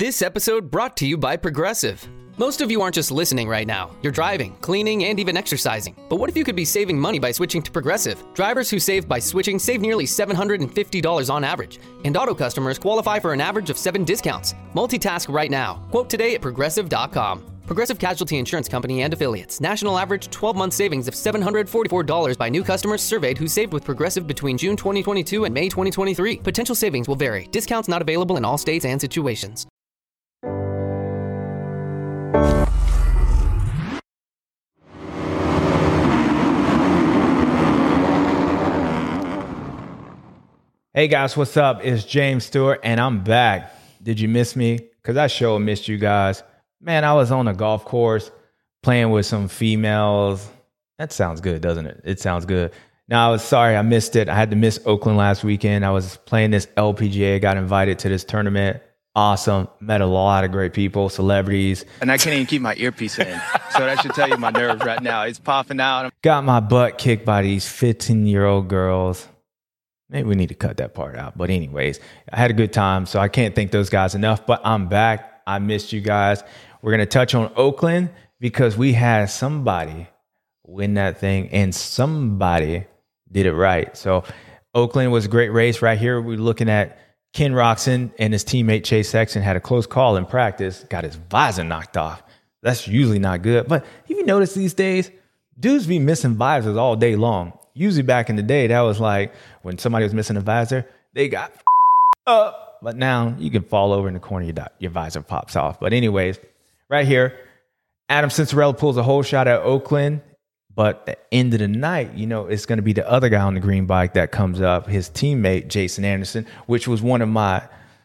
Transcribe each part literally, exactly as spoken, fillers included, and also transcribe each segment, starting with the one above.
This episode brought to you by Progressive. Most of you aren't just listening right now. You're driving, cleaning, and even exercising. But what if you could be saving money by switching to Progressive? Drivers who save by switching save nearly seven hundred fifty dollars on average. And auto customers qualify for an average of seven discounts. Multitask right now. Quote today at progressive dot com. Progressive Casualty Insurance Company and Affiliates. National average twelve-month savings of seven hundred forty-four dollars by new customers surveyed who saved with Progressive between June twenty twenty-two and May twenty twenty-three. Potential savings will vary. Discounts not available in all states and situations. Hey guys, what's up? It's James Stewart and I'm back. Did you miss me? Because I sure missed you guys. Man, I was on a golf course playing with some females. That sounds good, doesn't it? It sounds good. Now, I was sorry I missed it. I had to miss Oakland last weekend. I was playing this L P G A, got invited to this tournament. Awesome. Met a lot of great people, celebrities. And I can't even keep my earpiece in. So that should tell you my nerves right now. It's popping out. Got my butt kicked by these fifteen-year-old girls. Maybe we need to cut that part out. But anyways, I had a good time, so I can't thank those guys enough. But I'm back. I missed you guys. We're going to touch on Oakland because we had somebody win that thing, and somebody did it right. So Oakland was a great race right here. We're looking at Ken Roczen and his teammate Chase Sexton had a close call in practice, got his visor knocked off. That's usually not good. But if you notice these days, dudes be missing visors all day long. Usually back in the day, that was like when somebody was missing a visor, they got up. But now you can fall over in the corner, your, your visor pops off. But anyways, right here, Adam Cincerella pulls a whole shot at Oakland. But at the end of the night, you know, it's going to be the other guy on the green bike that comes up, his teammate, Jason Anderson, which was one of my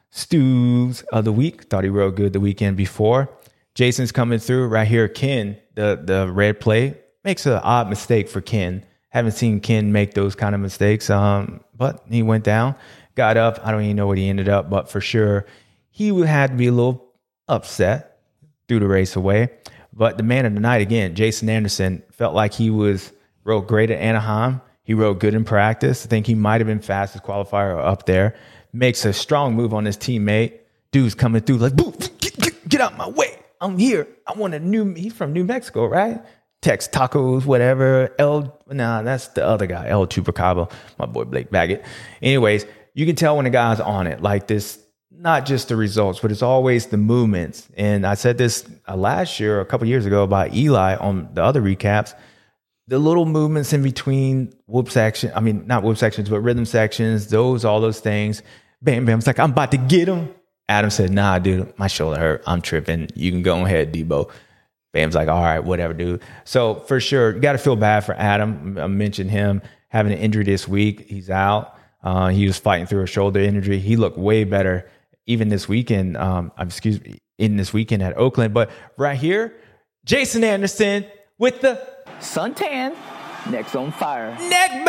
stews of the week. Thought he rode good the weekend before. Jason's coming through right here. Ken, the, the red plate, makes an odd mistake for Ken. Haven't seen Ken make those kind of mistakes, um, but he went down, got up. I don't even know what he ended up, but for sure, he had to be a little upset, threw the race away. But the man of the night, again, Jason Anderson, felt like he was rode great at Anaheim. He rode good in practice. I think he might have been fastest qualifier up there. Makes a strong move on his teammate. Dude's coming through like, boo, get, get, get out my way. I'm here. I want a new, he's from New Mexico, right? Tex Tacos, whatever. El, nah, that's the other guy, El Chupacabra, my boy Blake Baggett. Anyways, you can tell when the guy's on it, like this, not just the results, but it's always the movements. And I said this uh, last year, a couple years ago about Eli on the other recaps, the little movements in between whoop section, I mean, not whoop sections, but rhythm sections, those, all those things. Bam, bam, it's like, I'm about to get him. Adam said, nah, dude, my shoulder hurt. I'm tripping. You can go ahead, Debo. Bam's like, all right, whatever, dude. So for sure, you got to feel bad for Adam. I mentioned him having an injury this week. He's out. Uh, he was fighting through a shoulder injury. He looked way better even this weekend. Um, excuse me, in this weekend at Oakland. But right here, Jason Anderson with the suntan, neck's on fire. Neck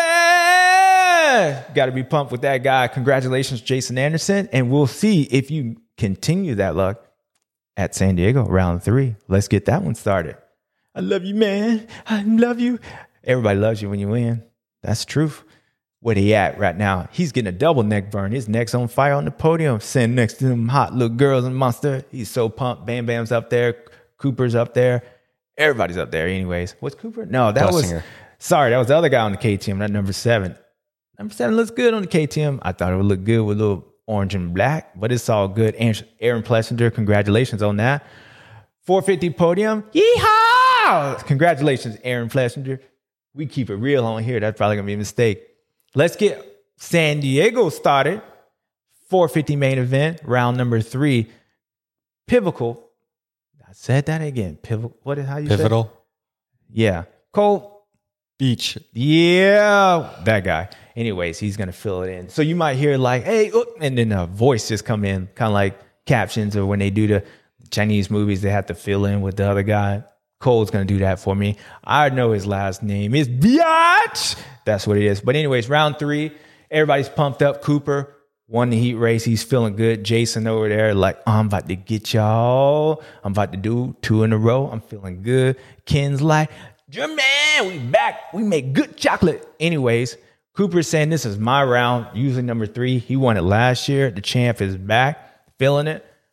band. Got to be pumped with that guy. Congratulations, Jason Anderson. And we'll see if you continue that luck at San Diego, round three. Let's get that one started. I love you, man. I love you. Everybody loves you when you win. That's truth. Where he at right now? He's getting a double neck burn. His neck's on fire on the podium, sitting next to them hot little girls and Monster. He's so pumped. Bam Bam's up there. Cooper's up there. Everybody's up there anyways. What's Cooper? No, that Plessinger. was... Sorry, that was the other guy on the K T M, not number seven. Number seven looks good on the K T M. I thought it would look good with a little orange and black, but it's all good. Aaron Plessinger, congratulations on that. four fifty podium. Yeehaw! Congratulations, Aaron Plessinger. We keep it real on here. That's probably going to be a mistake. Let's get San Diego started. four fifty main event, round number three. Pivotal. I said that again. Pivotal. What is how you say it? Pivotal. Yeah. Cole Beach. Yeah, that guy. Anyways, he's going to fill it in. So you might hear like, hey, oh, and then a voice just come in, kind of like captions, or when they do the Chinese movies, they have to fill in with the other guy. Cole's going to do that for me. I know his last name is Biatch. That's what it is. But anyways, round three, everybody's pumped up. Cooper won the heat race. He's feeling good. Jason over there like, oh, I'm about to get y'all. I'm about to do two in a row. I'm feeling good. Ken's like, Jermaine, we back. We make good chocolate. Anyways, Cooper's saying this is my round, usually number three. He won it last year. The champ is back, feeling it.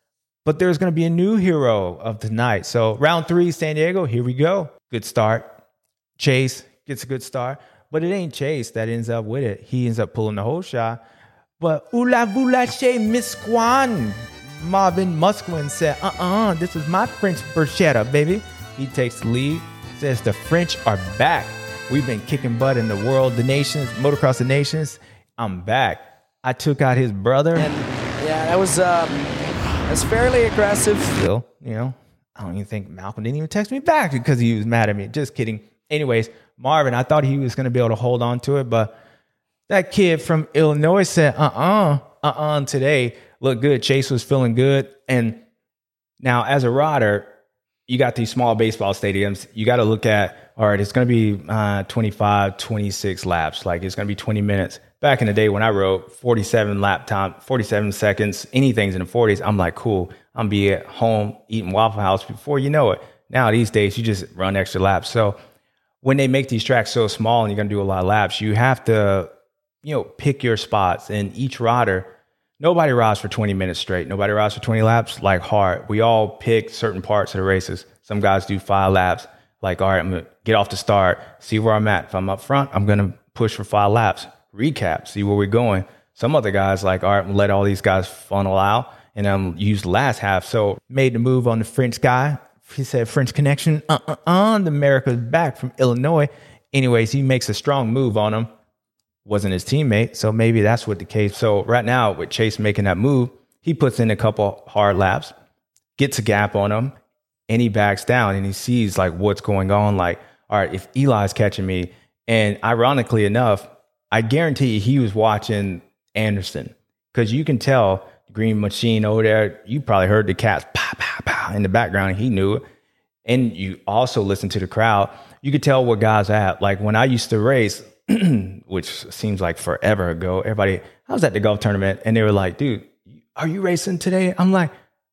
But there's going to be a new hero of the night. So round three, San Diego, here we go. Good start. Chase gets a good start. But it ain't Chase that ends up with it. He ends up pulling the whole shot. But Ula Vula Che Misquan. Marvin Musquin said, uh-uh, this is my French bruschetta, baby. He takes the lead. Says the French are back. We've been kicking butt in the world, the nations, motocross the nations. I'm back. I took out his brother. And yeah, that was um, that's fairly aggressive. Still, you know, I don't even think Malcolm didn't even text me back because he was mad at me. Just kidding. Anyways, Marvin, I thought he was going to be able to hold on to it, but that kid from Illinois said, uh-uh, uh-uh today. Looked good. Chase was feeling good. And now as a rider, you got these small baseball stadiums. You got to look at, all right, it's going to be uh, twenty-five, twenty-six laps. Like it's going to be twenty minutes. Back in the day when I wrote forty-seven lap time, forty-seven seconds, anything's in the forties, I'm like, cool. I'm be at home eating Waffle House before you know it. Now these days, you just run extra laps. So when they make these tracks so small and you're going to do a lot of laps, you have to, you know, pick your spots. And each rider, nobody rides for twenty minutes straight. Nobody rides for twenty laps like hard. We all pick certain parts of the races. Some guys do five laps. Like, all right, I'm going to get off the start, see where I'm at. If I'm up front, I'm going to push for five laps. Recap, see where we're going. Some other guys like, all right, let all these guys funnel out and um, use the last half. So made the move on the French guy. He said French connection. Uh-uh-uh. The America's back from Illinois. Anyways, he makes a strong move on him. Wasn't his teammate, so maybe that's what the case. So right now, with Chase making that move, he puts in a couple hard laps, gets a gap on him, and he backs down, and he sees like what's going on. Like, all right, if Eli's catching me, and ironically enough, I guarantee he was watching Anderson because you can tell the green machine over there. You probably heard the cats pow, pow, pow in the background, and he knew it. And you also listen to the crowd. You could tell what guys at. Like when I used to race, which seems like forever ago, everybody, I was at the golf tournament and they were like, dude, are you racing today? I'm like,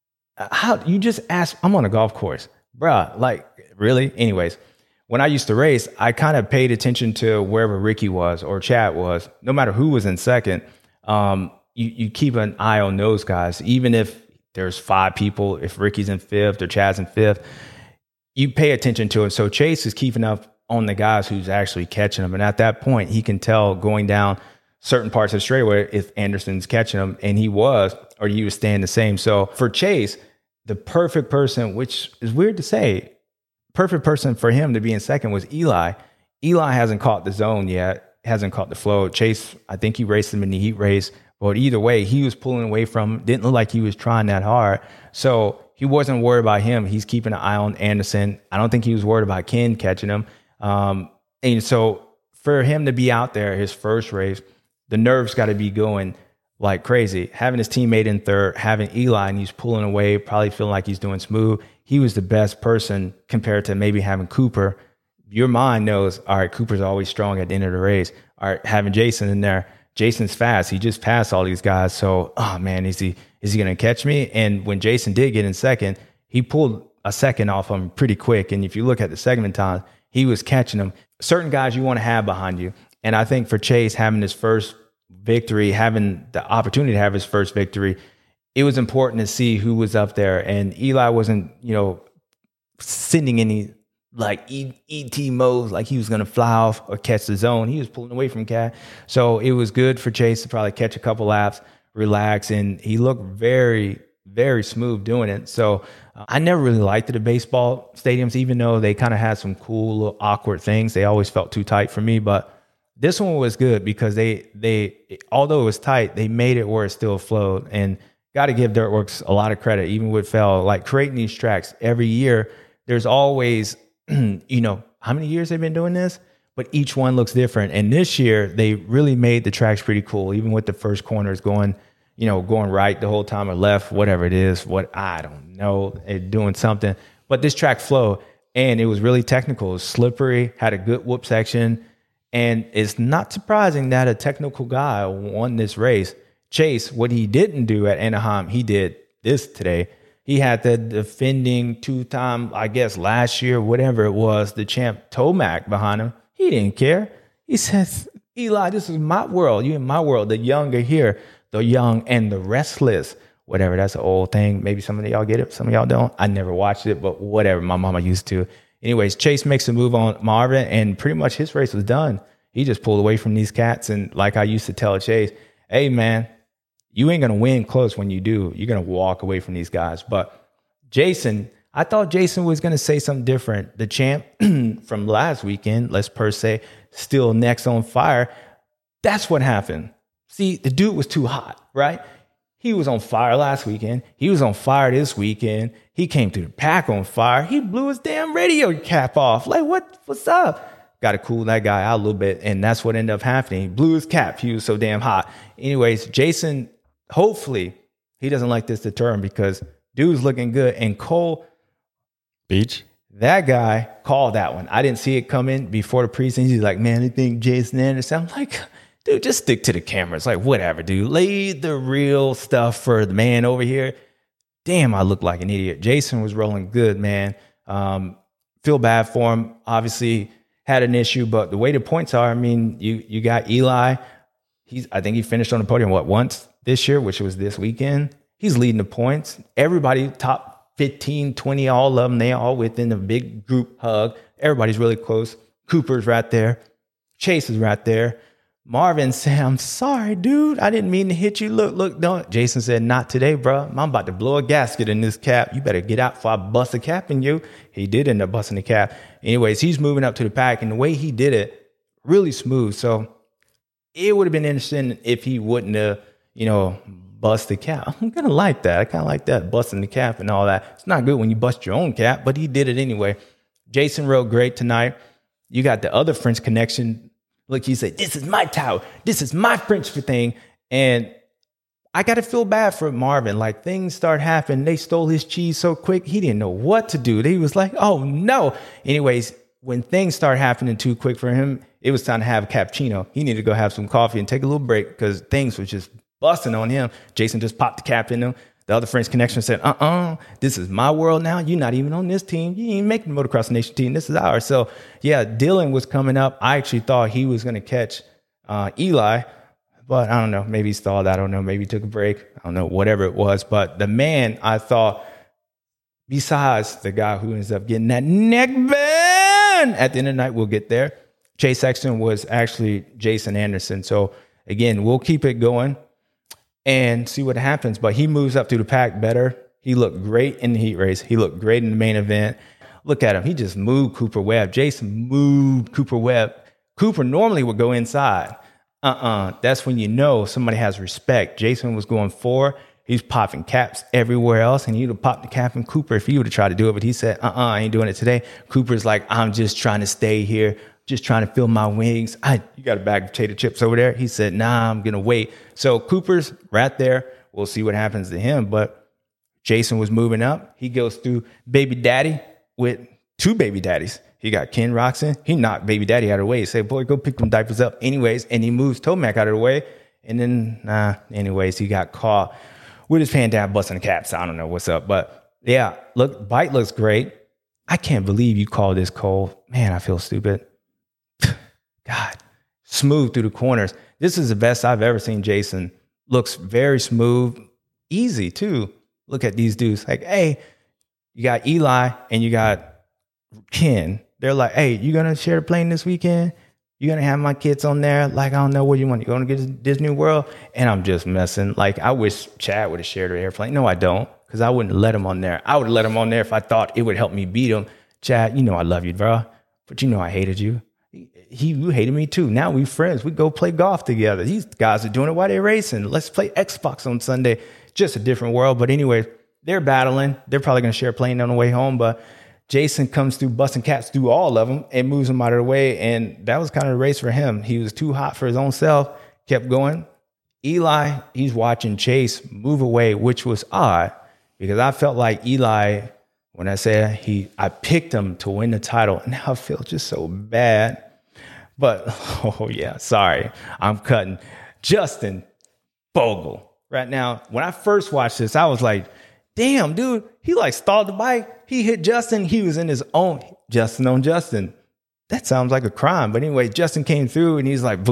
how? You just asked, I'm on a golf course. Bruh, like, really? Anyways, when I used to race, I kind of paid attention to wherever Ricky was or Chad was, no matter who was in second. Um, you, you keep an eye on those guys, even if there's five people, if Ricky's in fifth or Chad's in fifth, you pay attention to it. So Chase is keeping up on the guys who's actually catching them. And at that point, he can tell going down certain parts of the straightaway if Anderson's catching him, and he was, or he was staying the same. So for Chase, the perfect person, which is weird to say, perfect person for him to be in second was Eli. Eli hasn't caught the zone yet, hasn't caught the flow. Chase, I think he raced him in the heat race, but either way, he was pulling away from him. Didn't look like he was trying that hard. So he wasn't worried about him. He's keeping an eye on Anderson. I don't think he was worried about Ken catching him. Um, and so for him to be out there, his first race, the nerves got to be going like crazy. Having his teammate in third, having Eli, and he's pulling away, probably feeling like he's doing smooth. He was the best person compared to maybe having Cooper. Your mind knows, all right, Cooper's always strong at the end of the race. All right, having Jason in there, Jason's fast. He just passed all these guys. So, oh man, is he is he going to catch me? And when Jason did get in second, he pulled a second off him pretty quick. And if you look at the segment time, he was catching them. Certain guys you want to have behind you. And I think for Chase, having his first victory, having the opportunity to have his first victory, it was important to see who was up there. And Eli wasn't, you know, sending any like E T modes, like he was going to fly off or catch the zone. He was pulling away from Cat. So it was good for Chase to probably catch a couple laps, relax. And he looked very, very smooth doing it. So uh, I never really liked the baseball stadiums, even though they kind of had some cool little awkward things. They always felt too tight for me. But this one was good because they, they, although it was tight, they made it where it still flowed. And got to give Dirtworks a lot of credit, even with Fell, like creating these tracks every year. There's always, you know, how many years they've been doing this, but each one looks different. And this year they really made the tracks pretty cool, even with the first corners going, you know, going right the whole time or left, whatever it is, what I don't know, it doing something. But this track flowed and it was really technical. It was slippery, had a good whoop section. And it's not surprising that a technical guy won this race. Chase, what he didn't do at Anaheim, he did this today. He had the defending two-time, I guess, last year, whatever it was, the champ Tomac behind him. He didn't care. He says, Eli, this is my world. You in my world. The young are here. The young and the restless. whatever. That's an old thing. Maybe some of y'all get it. Some of y'all don't. I never watched it, but whatever. My mama used to. Anyways, Chase makes a move on Marvin, and pretty much his race was done. He just pulled away from these cats. And like I used to tell Chase, hey, man, you ain't going to win close when you do. You're going to walk away from these guys. But Jason, I thought Jason was going to say something different. The champ from last weekend, let's per se, still next on fire. That's what happened. See, the dude was too hot, right? He was on fire last weekend. He was on fire this weekend. He came to the pack on fire. He blew his damn radio cap off. Like, what? What's up? Got to cool that guy out a little bit. And that's what ended up happening. He blew his cap. He was so damn hot. Anyways, Jason, hopefully he doesn't like this deter him because dude's looking good. And Cole Beach, that guy called that one. I didn't see it come in before the preseason. He's like, man, I think Jason Anderson. I'm like, dude, just stick to the cameras. Like, whatever, dude. Lay the real stuff for the man over here. Damn, I look like an idiot. Jason was rolling good, man. Um, feel bad for him. Obviously had an issue, but the way the points are, I mean, you you got Eli. He's I think he finished on the podium, what, once this year, which was this weekend. He's leading the points. Everybody, top fifteen, twenty, all of them, they all within a big group hug. Everybody's really close. Cooper's right there. Chase is right there. Marvin said, I'm sorry, dude. I didn't mean to hit you. Look, look, don't. Jason said, not today, bro. I'm about to blow a gasket in this cap. You better get out before I bust a cap in you. He did end up busting the cap. Anyways, he's moving up to the pack, and the way he did it, really smooth. So it would have been interesting if he wouldn't have, you know, bust the cap. I'm going to like that. I kind of like that, busting the cap and all that. It's not good when you bust your own cap, but he did it anyway. Jason rode great tonight. You got the other French connection. Look, he said, this is my tower. This is my French thing. And I got to feel bad for Marvin. Like, things start happening. They stole his cheese so quick. He didn't know what to do. He was like, oh, no. Anyways, when things start happening too quick for him, it was time to have a cappuccino. He needed to go have some coffee and take a little break because things were just busting on him. Jason just popped the cap in him. The other French connection said, uh-uh, this is my world now. You're not even on this team. You ain't making the Motocross Nation team. This is ours. So, yeah, Dylan was coming up. I actually thought he was going to catch uh, Eli, but I don't know. Maybe he stalled. I don't know. Maybe he took a break. I don't know. Whatever it was. But the man, I thought, besides the guy who ends up getting that neck bend at the end of the night, we'll get there. Chase Sexton was actually Jason Anderson. So, again, we'll keep it going and see what happens. But he moves up through the pack better. He looked great in the heat race. He looked great in the main event. Look at him. He just moved Cooper Webb. Jason moved Cooper Webb. Cooper normally would go inside. Uh-uh. That's when you know somebody has respect. Jason was going four. He's popping caps everywhere else, and he would have popped the cap in Cooper if he would have tried to do it. But he said, uh-uh, I ain't doing it today. Cooper's like, I'm just trying to stay here. Just trying to fill my wings. I, you got a bag of potato chips over there? He said, nah, I'm going to wait. So Cooper's right there. We'll see what happens to him. But Jason was moving up. He goes through baby daddy with two baby daddies. He got Ken Roxon. He knocked baby daddy out of the way. He said, boy, go pick them diapers up anyways. And he moves Tomac out of the way. And then, nah, anyways, he got caught with his pants down, busting the caps. I don't know what's up. But yeah, look, bite looks great. I can't believe you called this Cole. Man, I feel stupid. God, smooth through the corners. This is the best I've ever seen Jason. Looks very smooth, easy too. Look at these dudes. Like, hey, you got Eli and you got Ken. They're like, hey, you going to share the plane this weekend? You going to have my kids on there? Like, I don't know what you want. You going to get to Disney World? And I'm just messing. Like, I wish Chad would have shared the airplane. No, I don't, because I wouldn't let him on there. I would have let him on there if I thought it would help me beat him. Chad, you know I love you, bro, but you know I hated you. He you hated me too. Now we friends. We go play golf together. These guys are doing it while they're racing. Let's play Xbox on Sunday. Just a different world. But anyway, they're battling. They're probably going to share a plane on the way home. But Jason comes through, busting caps through all of them and moves them out of the way. And that was kind of the race for him. He was too hot for his own self. Kept going. Eli, he's watching Chase move away, which was odd because I felt like Eli, when I said he, I picked him to win the title. And now I feel just so bad. But, oh, yeah, sorry. I'm cutting. Justin Bogle. Right now, when I first watched this, I was like, damn, dude, he like stalled the bike. He hit Justin. He was in his own. Justin on Justin. That sounds like a crime. But anyway, Justin came through and he's like, boop,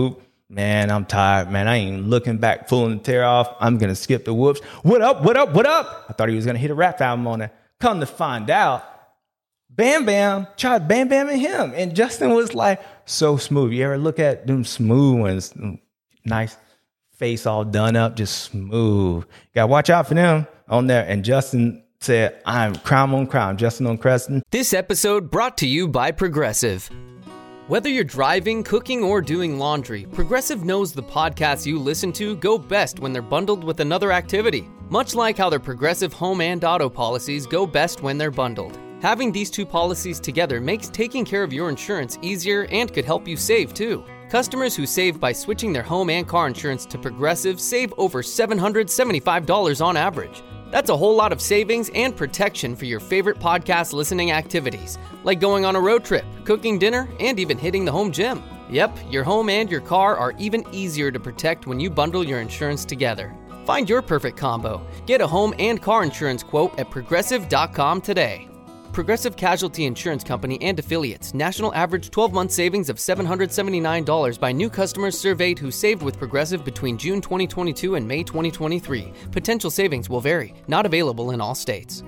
man, I'm tired, man. I ain't looking back, pulling the tear off. I'm going to skip the whoops. What up, what up, what up? I thought he was going to hit a rap album on it. Come to find out, Bam Bam tried Bam Bam and him. And Justin was like, so smooth. You ever look at them smooth ones? Nice face all done up, just smooth. Got to watch out for them on there. And Justin said, I'm crime on crime. Justin on Creston. This episode brought to you by Progressive. Whether you're driving, cooking, or doing laundry, Progressive knows the podcasts you listen to go best when they're bundled with another activity. Much like how their Progressive home and auto policies go best when they're bundled. Having these two policies together makes taking care of your insurance easier and could help you save too. Customers who save by switching their home and car insurance to Progressive save over seven hundred seventy-five dollars on average. That's a whole lot of savings and protection for your favorite podcast listening activities, like going on a road trip, cooking dinner, and even hitting the home gym. Yep, your home and your car are even easier to protect when you bundle your insurance together. Find your perfect combo. Get a home and car insurance quote at progressive dot com today. Progressive Casualty Insurance Company and Affiliates. National average twelve-month savings of seven hundred seventy-nine dollars by new customers surveyed who saved with Progressive between June twenty twenty-two and May twenty twenty-three. Potential savings will vary. Not available in all states.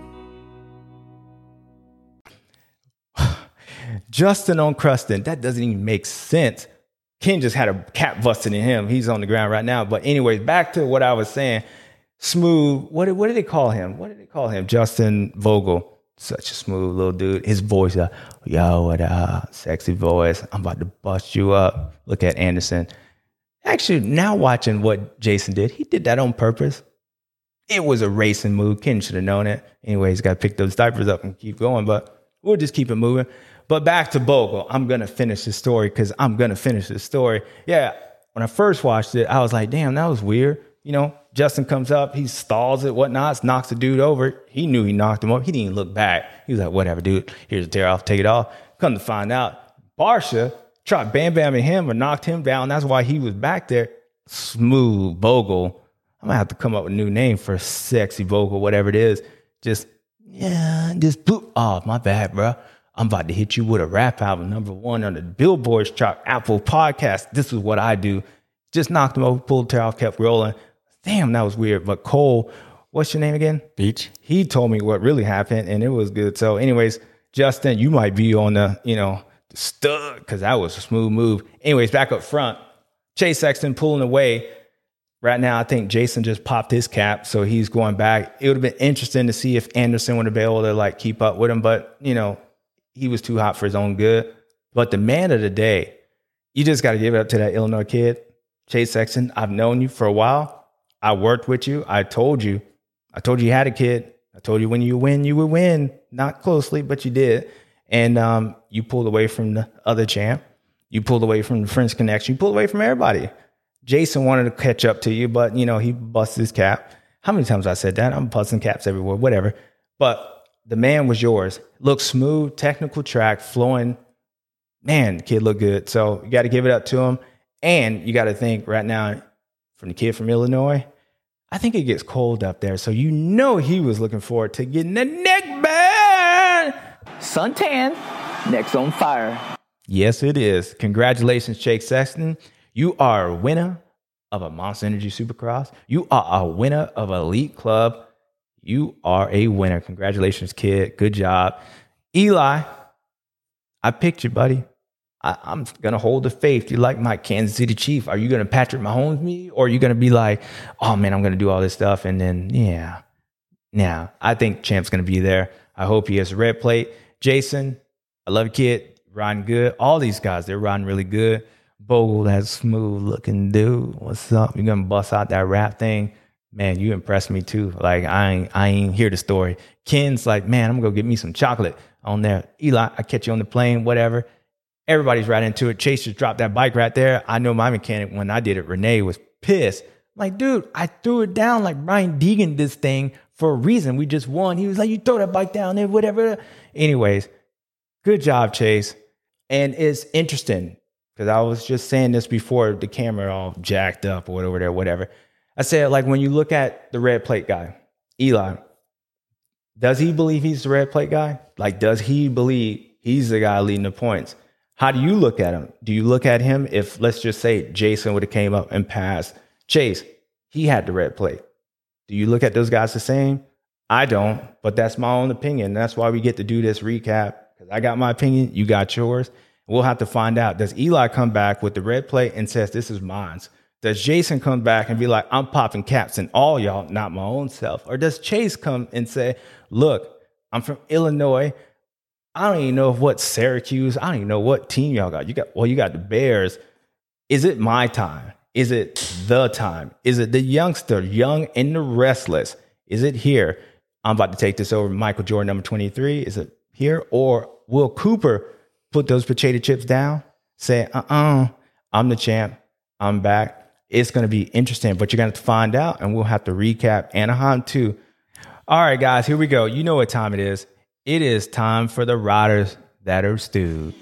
Justin on Creston. That doesn't even make sense. Ken just had a cap busted in him. He's on the ground right now. But anyways, back to what I was saying. Smooth. What did, what did they call him? What did they call him? Justin Vogel. Such a smooth little dude. His voice, uh, yo, what up? Sexy voice. I'm about to bust you up. Look at Anderson. Actually, now watching what Jason did, he did that on purpose. It was a racing move. Ken should have known it. Anyways, got to pick those diapers up and keep going, but we'll just keep it moving. But back to Bogle. I'm going to finish this story because I'm going to finish this story. Yeah, when I first watched it, I was like, damn, that was weird. You know, Justin comes up, he stalls it, whatnot, knocks the dude over. He knew he knocked him up. He didn't even look back. He was like, whatever, dude. Here's a tear off, take it off. Come to find out, Barsha tried Bam Bam and him or knocked him down. That's why he was back there. Smooth Bogle. I'm going to have to come up with a new name for Sexy Bogle, whatever it is. Just, yeah, just boop. Oh, my bad, bro. I'm about to hit you with a rap album, number one on the Billboard chart, Apple Podcast. This is what I do. Just knocked him over, pulled the tear off, kept rolling. Damn, that was weird. But Cole, what's your name again? Beach. He told me what really happened, and it was good. So anyways, Justin, you might be on the, you know, the stud, because that was a smooth move. Anyways, back up front, Chase Sexton pulling away. Right now, I think Jason just popped his cap, so he's going back. It would have been interesting to see if Anderson would have been able to, like, keep up with him. But, you know, he was too hot for his own good. But the man of the day, you just got to give it up to that Illinois kid, Chase Sexton. I've known you for a while. I worked with you. I told you. I told you you had a kid. I told you when you win, you would win. Not closely, but you did. And um, you pulled away from the other champ. You pulled away from the French Connection. You pulled away from everybody. Jason wanted to catch up to you, but, you know, he busted his cap. How many times I said that? I'm busting caps everywhere, whatever. But the man was yours. Looked smooth, technical track, flowing. Man, the kid looked good. So you got to give it up to him. And you got to think right now, from the kid from Illinois, I think it gets cold up there. So you know he was looking forward to getting the neck band. Suntan, next on fire. Yes, it is. Congratulations, Chase Sexton. You are a winner of a Monster Energy Supercross. You are a winner of Elite Club. You are a winner. Congratulations, kid. Good job. Eli, I picked you, buddy. I, I'm going to hold the faith. You like my Kansas City Chief. Are you going to Patrick Mahomes me? Or are you going to be like, oh, man, I'm going to do all this stuff? And then, yeah. Yeah, I think Champ's going to be there. I hope he has a red plate. Jason, I love you, kid. Riding good. All these guys, they're riding really good. Bogle, that smooth looking dude. What's up? You're going to bust out that rap thing? Man, you impressed me too. Like, I ain't, I ain't hear the story. Ken's like, man, I'm going to go get me some chocolate on there. Eli, I catch you on the plane, whatever. Everybody's right into it. Chase just dropped that bike right there. I know my mechanic, when I did it, Renee was pissed. I'm like, dude, I threw it down like Brian Deegan this thing for a reason. We just won. He was like, you throw that bike down there, whatever. Anyways, good job, Chase. And it's interesting because I was just saying this before the camera all jacked up or whatever there, whatever. I said, like, when you look at the red plate guy, Eli, does he believe he's the red plate guy? Like, does he believe he's the guy leading the points? How do you look at him? Do you look at him if, let's just say, Jason would have came up and passed Chase? He had the red plate. Do you look at those guys the same? I don't, but that's my own opinion. That's why we get to do this recap, because I got my opinion, you got yours. We'll have to find out. Does Eli come back with the red plate and says, this is mine? Does Jason come back and be like, I'm popping caps in all y'all, not my own self? Or does Chase come and say, look, I'm from Illinois. I don't even know what Syracuse, I don't even know what team y'all got. You got, well, you got the Bears. Is it my time? Is it the time? Is it the youngster, young and the restless? Is it here? I'm about to take this over. Michael Jordan, number twenty-three. Is it here? Or will Cooper put those potato chips down? Say, uh-uh, I'm the champ. I'm back. It's going to be interesting, but you're going to have to find out, and we'll have to recap Anaheim too. All right, guys, here we go. You know what time it is. It is time for the riders that are stewed.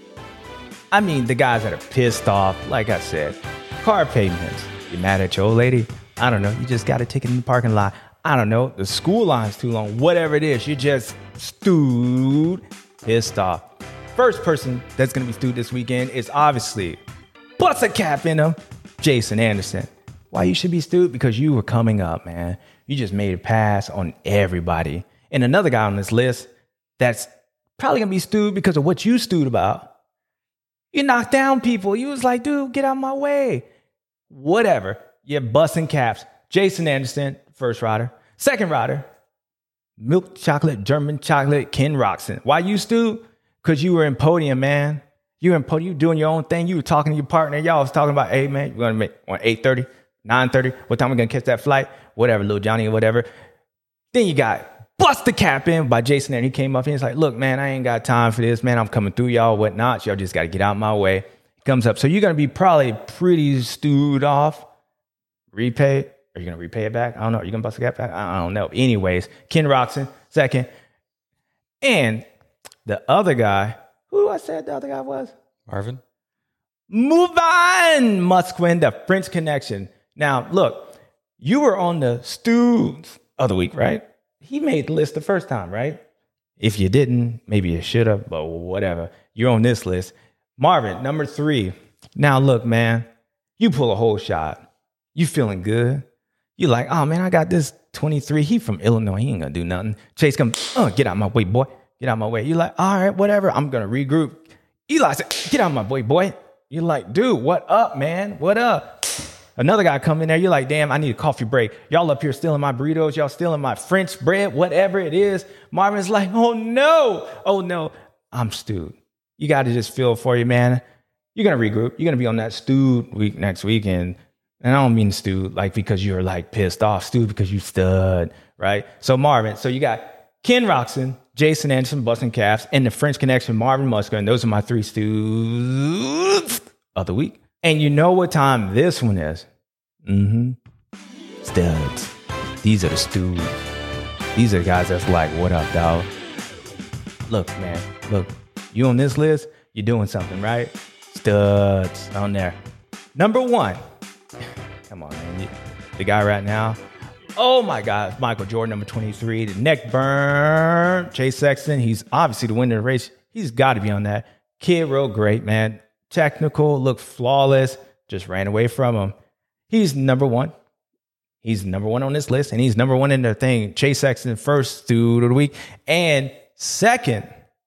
I mean, the guys that are pissed off, like I said. Car payments. You mad at your old lady? I don't know. You just got a ticket in the parking lot. I don't know. The school line's too long. Whatever it is, you're just stewed, pissed off. First person that's going to be stewed this weekend is obviously, bust a cap in him, Jason Anderson. Why you should be stewed? Because you were coming up, man. You just made a pass on everybody. And another guy on this list that's probably going to be stewed because of what you stewed about. You knocked down people. You was like, dude, get out of my way. Whatever. You're busting caps. Jason Anderson, first rider. Second rider, milk chocolate, German chocolate, Ken Roczen. Why you stewed? Because you were in podium, man. You were in podium, you were doing your own thing. You were talking to your partner. Y'all was talking about, hey, man, you're going to make on eight thirty, nine thirty. What time are we going to catch that flight? Whatever, little Johnny or whatever. Then you got bust the cap in by Jason, and he came up and he's like, look, man, I ain't got time for this, man. I'm coming through y'all, whatnot. Y'all just got to get out of my way. He comes up. So you're going to be probably pretty stewed off. Repay. Are you going to repay it back? I don't know. Are you going to bust the cap back? I don't know. Anyways, Ken Roczen, second. And the other guy, who I said the other guy was? Marvin. Move on, Musquin, the French Connection. Now, look, you were on the Stews of the week, right? He made the list the first time, right? If you didn't, maybe you should have, but whatever. You're on this list. Marvin, number three. Now, look, man, you pull a whole shot. You feeling good. You like, oh, man, I got this twenty-three. He from Illinois. He ain't going to do nothing. Chase comes, oh, get out my way, boy. Get out my way. You're like, all right, whatever. I'm going to regroup. Eli said, get out my way, boy. You're like, dude, what up, man? What up? Another guy come in there. You're like, damn, I need a coffee break. Y'all up here stealing my burritos. Y'all stealing my French bread, whatever it is. Marvin's like, oh, no. Oh, no. I'm stewed. You got to just feel for you, man. You're going to regroup. You're going to be on that stewed week next weekend. And I don't mean stewed like because you're like pissed off. Stewed because you stud, right? So Marvin, so you got Ken Roczen, Jason Anderson, busting caps, and the French Connection, Marvin Musquin. And those are my three stews of the week. And you know what time this one is? Mm-hmm. Studs. These are the stews. These are the guys that's like, what up, dog? Look, man, look, you on this list, you're doing something, right? Studs on there. Number one. Come on, man. The guy right now. Oh, my God. Michael Jordan, number twenty-three. The neck burn. Chase Sexton. He's obviously the winner of the race. He's got to be on that. Kid rode great, man. Technical, looked flawless. Just ran away from him. He's number one. He's number one on this list, and he's number one in their thing. Chase Sexton, first dude of the week. And second,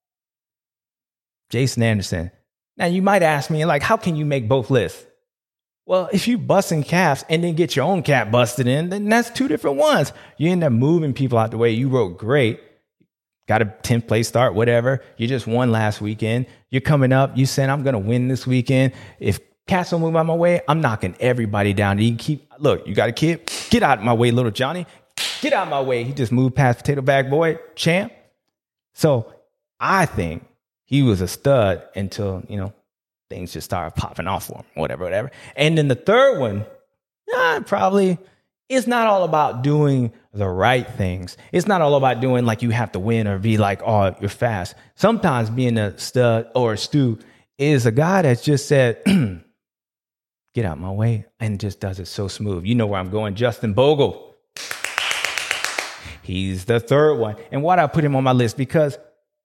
Jason Anderson. Now, you might ask me, like, how can you make both lists? Well, if you busting caps and then get your own cap busted in, then that's two different ones. You end up moving people out the way. You wrote great. Got a tenth place start, whatever. You just won last weekend. You're coming up. You said, I'm going to win this weekend. If cats don't move out my way, I'm knocking everybody down. You can keep, look, you got a kid. Get out of my way, little Johnny. Get out of my way. He just moved past Potato Bag Boy, champ. So I think he was a stud until, you know, things just started popping off for him, whatever, whatever. And then the third one, uh, probably, it's not all about doing the right things. It's not all about doing like you have to win or be like, oh, you're fast. Sometimes being a stud or a stew is a guy that's just said, get out my way, and just does it so smooth. You know where I'm going, Justin Bogle. He's the third one. And why did I put him on my list? Because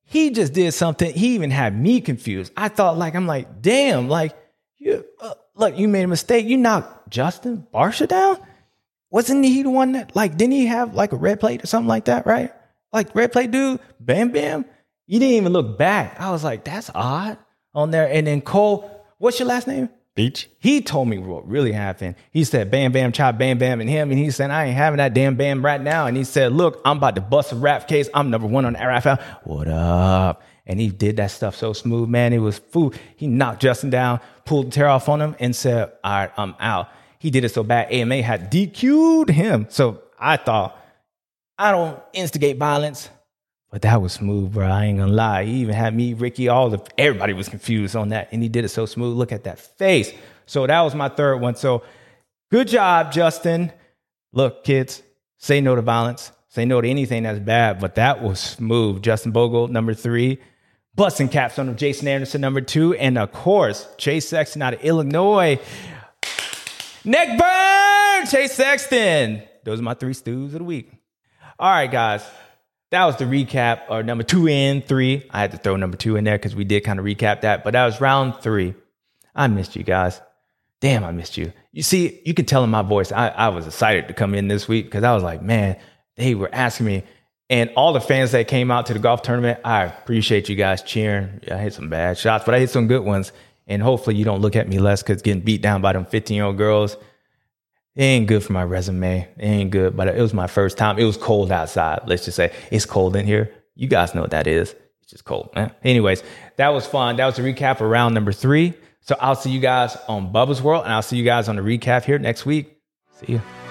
he just did something. He even had me confused. I thought like, I'm like, damn, like, you uh, look, you made a mistake. You knocked Justin Barcia down? Wasn't he the one that, like, didn't he have like a red plate or something like that, right? Like, red plate dude, Bam Bam. You didn't even look back. I was like, that's odd on there. And then Cole, what's your last name? Beach. He told me what really happened. He said, Bam Bam, chop Bam Bam and him. And he said, I ain't having that damn Bam right now. And he said, look, I'm about to bust a rap case. I'm number one on the rap. What up? And he did that stuff so smooth, man. It was food. He knocked Justin down, pulled the tear off on him, and said, all right, I'm out. He did it so bad, A M A had D Q'd him. So I thought, I don't instigate violence. But that was smooth, bro. I ain't gonna lie. He even had me, Ricky, all the everybody was confused on that. And he did it so smooth. Look at that face. So that was my third one. So good job, Justin. Look, kids, say no to violence. Say no to anything that's bad. But that was smooth. Justin Bogle, number three. Busting caps on him. Jason Anderson, number two. And of course, Chase Sexton out of Illinois. Neck burn, Chase Sexton. Those are my three stews of the week. All right, guys. That was the recap, or number two and three. I had to throw number two in there because we did kind of recap that. But that was round three. I missed you guys. Damn, I missed you. You see, you can tell in my voice, I, I was excited to come in this week because I was like, man, they were asking me. And all the fans that came out to the golf tournament, I appreciate you guys cheering. I hit some bad shots, but I hit some good ones. And hopefully you don't look at me less because getting beat down by them fifteen-year-old girls, it ain't good for my resume. It ain't good, but it was my first time. It was cold outside. Let's just say it's cold in here. You guys know what that is. It's just cold, man. Anyways, that was fun. That was a recap of round number three. So I'll see you guys on Bubba's World, and I'll see you guys on the recap here next week. See you.